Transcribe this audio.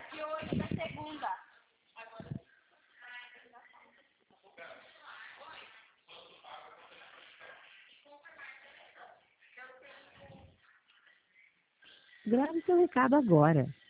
E hoje é segunda. Grave seu recado agora.